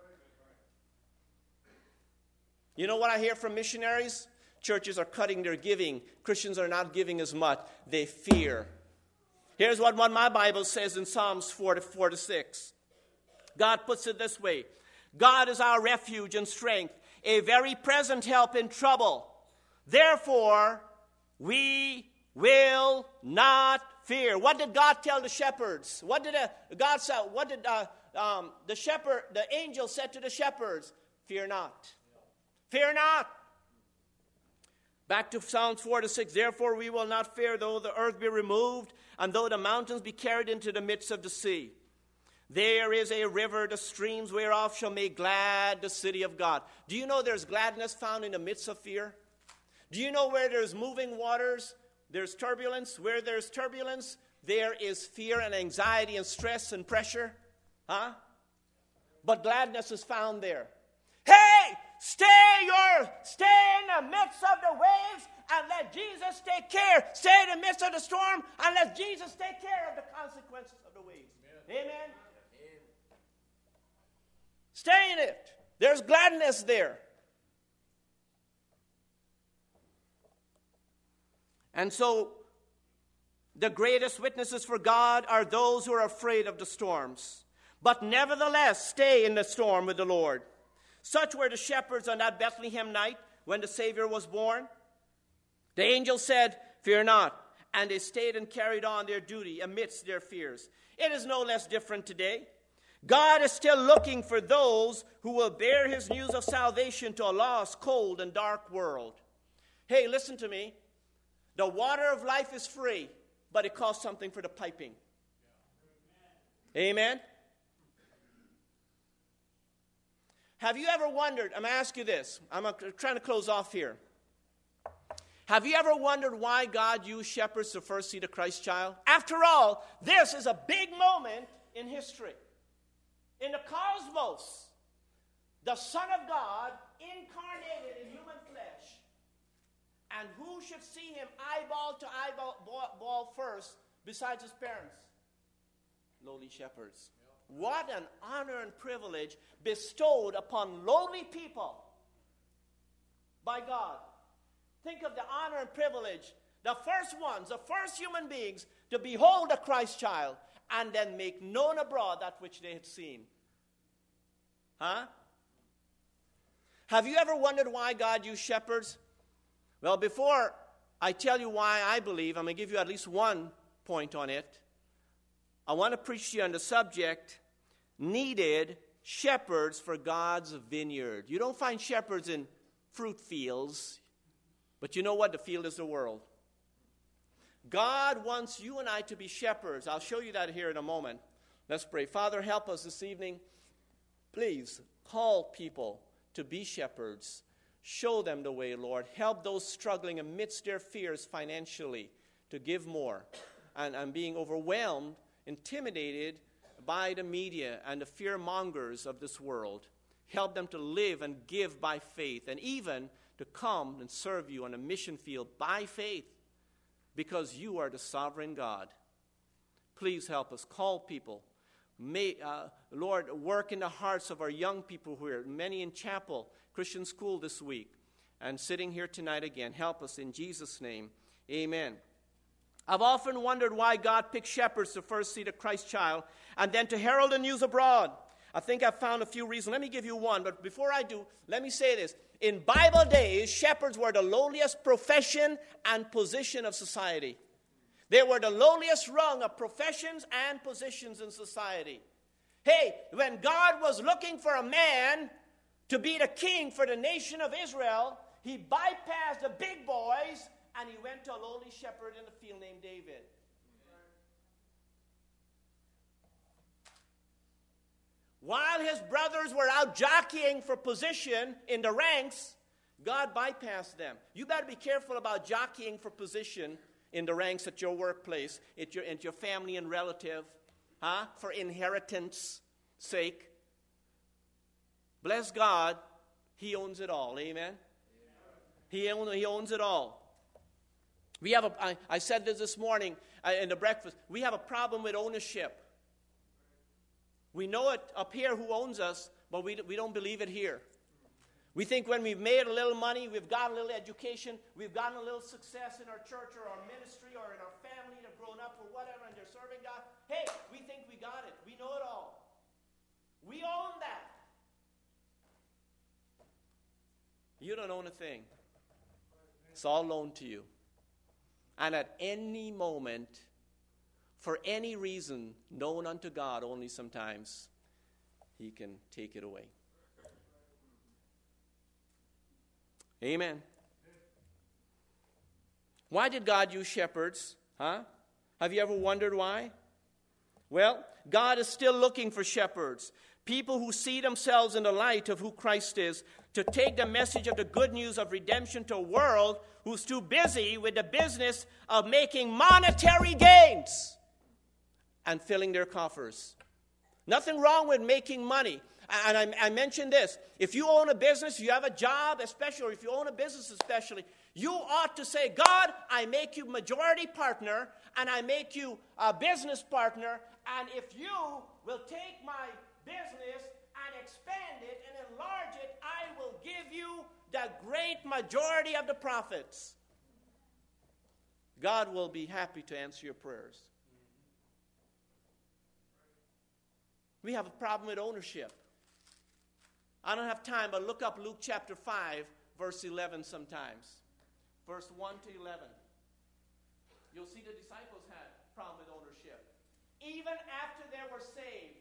You know what I hear from missionaries? Churches are cutting their giving. Christians are not giving as much. They fear. Here's what my Bible says in Psalms 4-6. God puts it this way. God is our refuge and strength, a very present help in trouble. Therefore, we will not fear. What did God tell the shepherds? What did God say? What did the angel said to the shepherds? Fear not. Fear not. Back to Psalms 4-6. Therefore we will not fear, though the earth be removed, and though the mountains be carried into the midst of the sea. There is a river, the streams whereof shall make glad the city of God. Do you know there's gladness found in the midst of fear? Do you know where there's moving waters, there's turbulence? Where there's turbulence, there is fear and anxiety and stress and pressure. But gladness is found there. Hey, stay in the midst of the waves and let Jesus take care. Stay in the midst of the storm and let Jesus take care of the consequences of the waves. Amen. Stay in it. There's gladness there. And so, the greatest witnesses for God are those who are afraid of the storms, but nevertheless stay in the storm with the Lord. Such were the shepherds on that Bethlehem night when the Savior was born. The angel said, "Fear not," and they stayed and carried on their duty amidst their fears. It is no less different today. God is still looking for those who will bear his news of salvation to a lost, cold, and dark world. Hey, listen to me. The water of life is free, but it costs something for the piping. Amen? Have you ever wondered, I'm going to ask you this. I'm trying to close off here. Have you ever wondered why God used shepherds to first see the Christ child? After all, this is a big moment in history. In the cosmos, the Son of God incarnated in human flesh. And who should see him eyeball to eyeball first besides his parents? Lowly shepherds. What an honor and privilege bestowed upon lowly people by God. Think of the honor and privilege, the first ones, the first human beings to behold the Christ child and then make known abroad that which they had seen. Have you ever wondered why God used shepherds? Well, before I tell you why I believe, I'm going to give you at least one point on it. I want to preach to you on the subject, needed shepherds for God's vineyard. You don't find shepherds in fruit fields, but you know what? The field is the world. God wants you and I to be shepherds. I'll show you that here in a moment. Let's pray. Father, help us this evening. Please call people to be shepherds. Show them the way, Lord. Help those struggling amidst their fears financially to give more and being overwhelmed, intimidated by the media and the fear mongers of this world. Help them to live and give by faith and even to come and serve you on a mission field by faith because you are the sovereign God. Please help us. Call people. May, Lord, work in the hearts of our young people who are many in chapel, Christian school this week, and sitting here tonight again. Help us in Jesus' name. Amen. I've often wondered why God picked shepherds to first see the Christ child and then to herald the news abroad. I think I've found a few reasons. Let me give you one, but before I do, let me say this. In Bible days, shepherds were the lowliest profession and position of society. They were the lowliest rung of professions and positions in society. Hey, when God was looking for a man to be the king for the nation of Israel, he bypassed the big boys and he went to a lowly shepherd in the field named David. While his brothers were out jockeying for position in the ranks, God bypassed them. You better be careful about jockeying for position in the ranks at your workplace, at your family and relative, for inheritance sake. Bless God, he owns it all. Amen? He owns it all. We have I said this morning, in the breakfast, we have a problem with ownership. We know it up here who owns us, but we don't believe it here. We think when we've made a little money, we've got a little education, we've gotten a little success in our church or our ministry or in our family, they've grown up or whatever, and they're serving God. Hey, we think we got it. We know it all. We own that. You don't own a thing. It's all loaned to you. And at any moment, for any reason known unto God only sometimes, he can take it away. Amen. Why did God use shepherds? Have you ever wondered why? Well, God is still looking for shepherds, people who see themselves in the light of who Christ is, to take the message of the good news of redemption to a world who's too busy with the business of making monetary gains and filling their coffers. Nothing wrong with making money. And I mentioned this. If you own a business, you have a job especially, or if you own a business especially, you ought to say, God, I make you majority partner, and I make you a business partner, and if you will take my business and expand it and enlarge it, I will give you the great majority of the profits. God will be happy to answer your prayers. We have a problem with ownership. I don't have time, but look up Luke chapter 5, verse 11 sometimes. Verse 1 to 11. You'll see the disciples had a problem with ownership. Even after they were saved.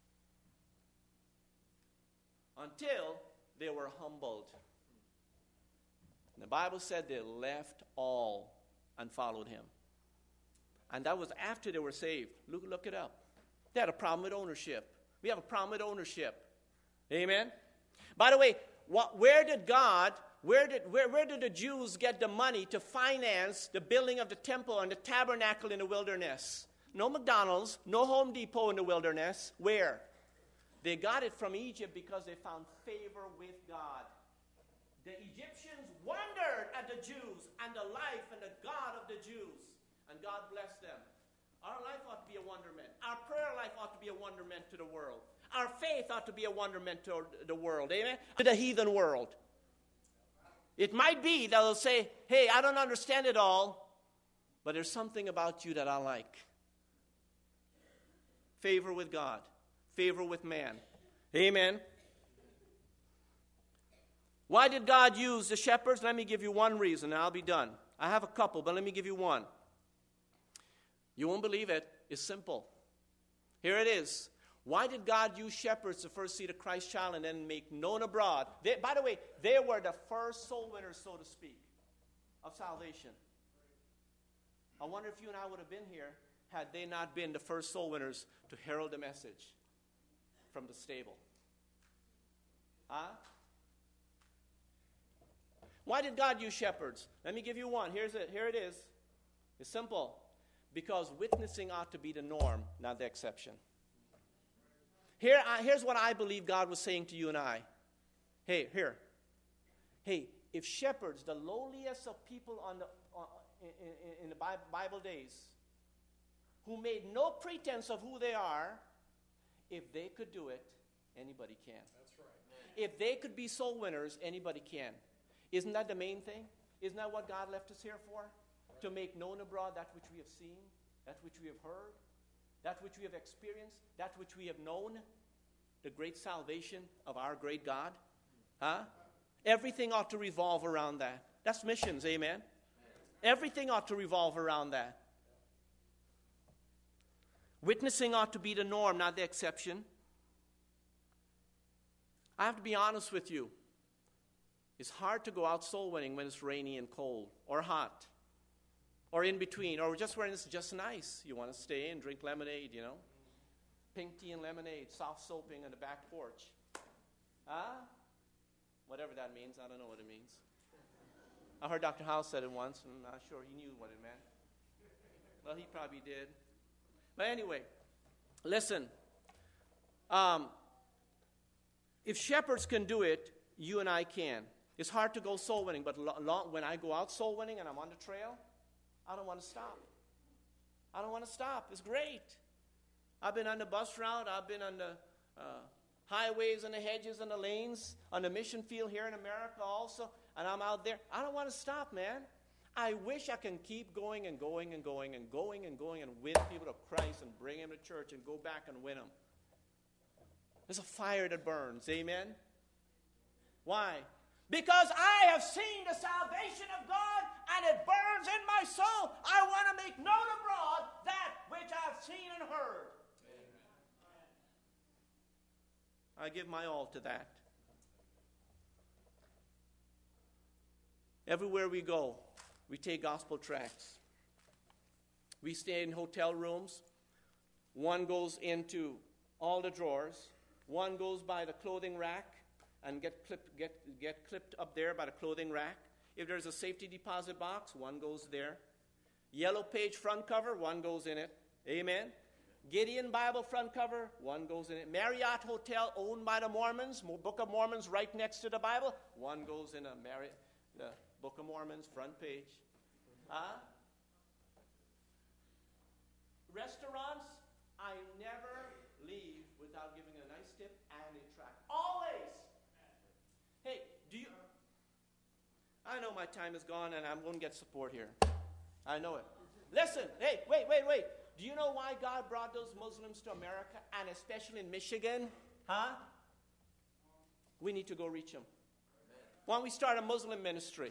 Until they were humbled. And the Bible said they left all and followed him. And that was after they were saved. Look it up. They had a problem with ownership. We have a problem with ownership. Amen? By the way, where did the Jews get the money to finance the building of the temple and the tabernacle in the wilderness? No McDonald's, no Home Depot in the wilderness. Where? They got it from Egypt because they found favor with God. The Egyptians wondered at the Jews and the life and the God of the Jews. And God blessed them. Our life ought to be a wonderment. Our prayer life ought to be a wonderment to the world. Our faith ought to be a wonderment to the world. Amen? To the heathen world. It might be that they'll say, hey, I don't understand it all, but there's something about you that I like. Favor with God. Favor with man. Amen? Why did God use the shepherds? Let me give you one reason, and I'll be done. I have a couple, but let me give you one. You won't believe it. It's simple. Here it is. Why did God use shepherds to first see the Christ child and then make known abroad? By the way, they were the first soul winners, so to speak, of salvation. I wonder if you and I would have been here had they not been the first soul winners to herald the message from the stable. Why did God use shepherds? Let me give you one. Here it is. It's simple. Because witnessing ought to be the norm, not the exception. Here's what I believe God was saying to you and I. Hey, if shepherds, the lowliest of people in the Bible days, who made no pretense of who they are, if they could do it, anybody can. That's right. If they could be soul winners, anybody can. Isn't that the main thing? Isn't that what God left us here for? To make known abroad that which we have seen, that which we have heard, that which we have experienced, that which we have known, the great salvation of our great God. Everything ought to revolve around that. That's missions, amen? Everything ought to revolve around that. Witnessing ought to be the norm, not the exception. I have to be honest with you. It's hard to go out soul winning when it's rainy and cold or hot. Or in between, or just when it's just nice. You want to stay and drink lemonade, Pink tea and lemonade, soft soaping on the back porch. Whatever that means, I don't know what it means. I heard Dr. House said it once, and I'm not sure he knew what it meant. Well, he probably did. But anyway, listen. If shepherds can do it, you and I can. It's hard to go soul winning, but when I go out soul winning and I'm on the trail, I don't want to stop. I don't want to stop. It's great. I've been on the bus route. I've been on the highways and the hedges and the lanes, on the mission field here in America also, and I'm out there. I don't want to stop, man. I wish I can keep going and going and going and going and going and win people to Christ and bring them to church and go back and win them. There's a fire that burns. Amen? Why? Because I have seen the salvation of God and it burns in my soul. I want to make known abroad that which I've seen and heard. I give my all to that. Everywhere we go, we take gospel tracts. We stay in hotel rooms. One goes into all the drawers. One goes by the clothing rack and get clipped up there by the clothing rack. If there's a safety deposit box, one goes there. Yellow page front cover, one goes in it. Amen. Gideon Bible front cover, one goes in it. Marriott Hotel owned by the Mormons, Book of Mormons right next to the Bible, one goes in the Book of Mormons front page. Restaurants, I never leave without giving a nice tip and a tract. Always. Hey, I know my time is gone and I'm going to get support here. I know it. Listen, hey, wait. Do you know why God brought those Muslims to America, and especially in Michigan? We need to go reach them. Why don't we start a Muslim ministry?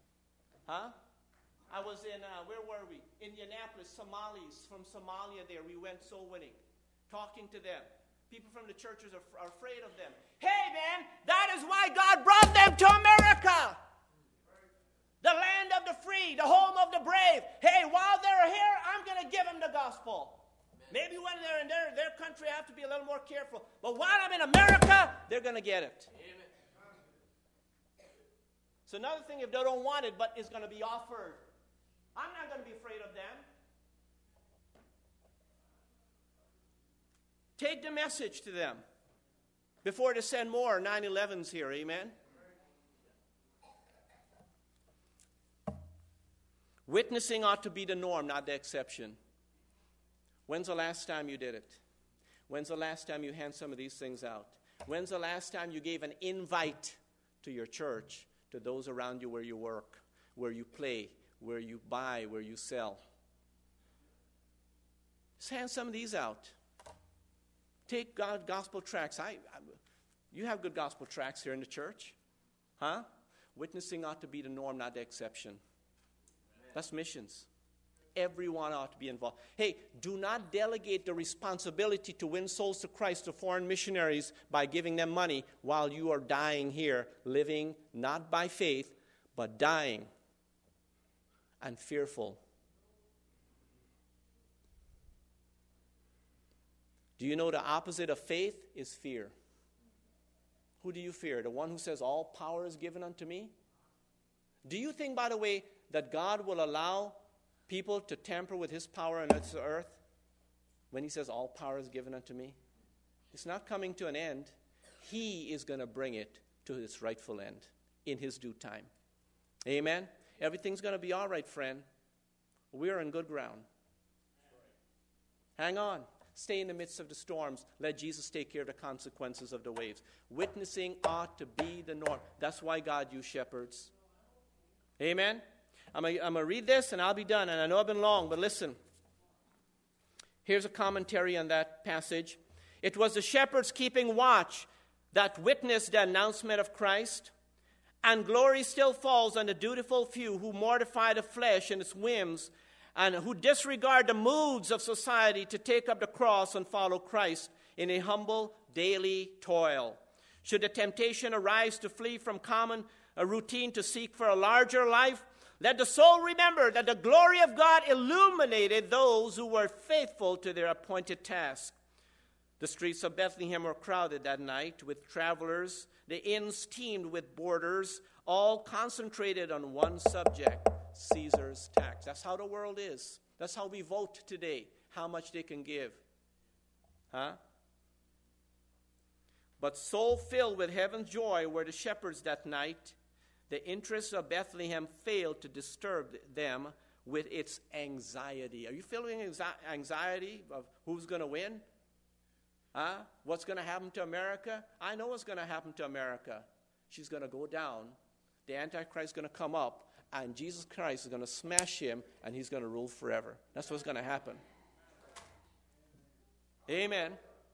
I was in, where were we? Indianapolis, Somalis from Somalia there. We went soul winning, talking to them. People from the churches are afraid of them. Hey, man, that is why God brought them to America. The land of the free, the home of the brave. Hey, while they're here, I'm going to give them the gospel. Maybe when they're in their country, I have to be a little more careful. But while I'm in America, they're going to get it. Amen. It's another thing if they don't want it, but it's going to be offered. I'm not going to be afraid of them. Take the message to them before they send more 9/11s here. Amen. Witnessing ought to be the norm, not the exception. When's the last time you did it? When's the last time you hand some of these things out? When's the last time you gave an invite to your church, to those around you where you work, where you play, where you buy, where you sell? Just hand some of these out. Take gospel tracts. You have good gospel tracts here in the church. Witnessing ought to be the norm, not the exception. That's missions. Everyone ought to be involved. Hey, do not delegate the responsibility to win souls to Christ to foreign missionaries by giving them money while you are dying here, living not by faith, but dying and fearful. Do you know the opposite of faith is fear? Who do you fear? The one who says, all power is given unto me? Do you think, by the way, that God will allow people to tamper with his power on this earth when he says, all power is given unto me? It's not coming to an end. He is going to bring it to its rightful end in his due time. Amen? Everything's going to be all right, friend. We're in good ground. Hang on. Stay in the midst of the storms. Let Jesus take care of the consequences of the waves. Witnessing ought to be the norm. That's why God used shepherds. Amen? I'm going to read this and I'll be done. And I know I've been long, but listen. Here's a commentary on that passage. It was the shepherds keeping watch that witnessed the announcement of Christ. And glory still falls on the dutiful few who mortify the flesh and its whims and who disregard the moods of society to take up the cross and follow Christ in a humble daily toil. Should the temptation arise to flee from common routine to seek for a larger life, let the soul remember that the glory of God illuminated those who were faithful to their appointed task. The streets of Bethlehem were crowded that night with travelers. The inns teemed with boarders, all concentrated on one subject, Caesar's tax. That's how the world is. That's how we vote today, how much they can give. But soul filled with heaven's joy were the shepherds that night. The interests of Bethlehem failed to disturb them with its anxiety. Are you feeling anxiety of who's going to win? What's going to happen to America? I know what's going to happen to America. She's going to go down. The Antichrist is going to come up, and Jesus Christ is going to smash him, and he's going to rule forever. That's what's going to happen. Amen.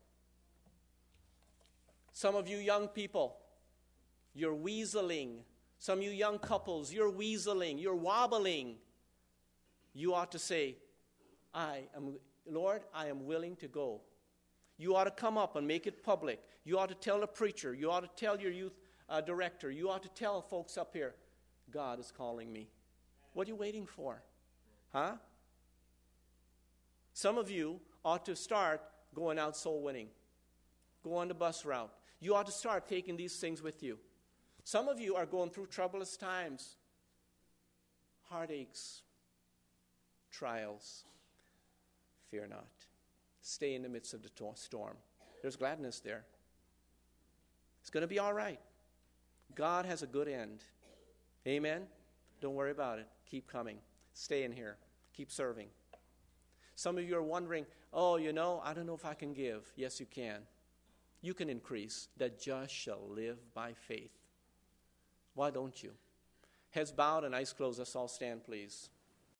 Some of you young people, you're weaseling. Some of you young couples, you're weaseling, you're wobbling. You ought to say, Lord, I am willing to go. You ought to come up and make it public. You ought to tell the preacher. You ought to tell your youth director. You ought to tell folks up here, God is calling me. What are you waiting for? Some of you ought to start going out soul winning. Go on the bus route. You ought to start taking these things with you. Some of you are going through troublous times, heartaches, trials. Fear not. Stay in the midst of the storm. There's gladness there. It's going to be all right. God has a good end. Amen? Don't worry about it. Keep coming. Stay in here. Keep serving. Some of you are wondering, I don't know if I can give. Yes, you can. You can increase. The just shall live by faith. Why don't you? Heads bowed and eyes closed. Let's all stand, please.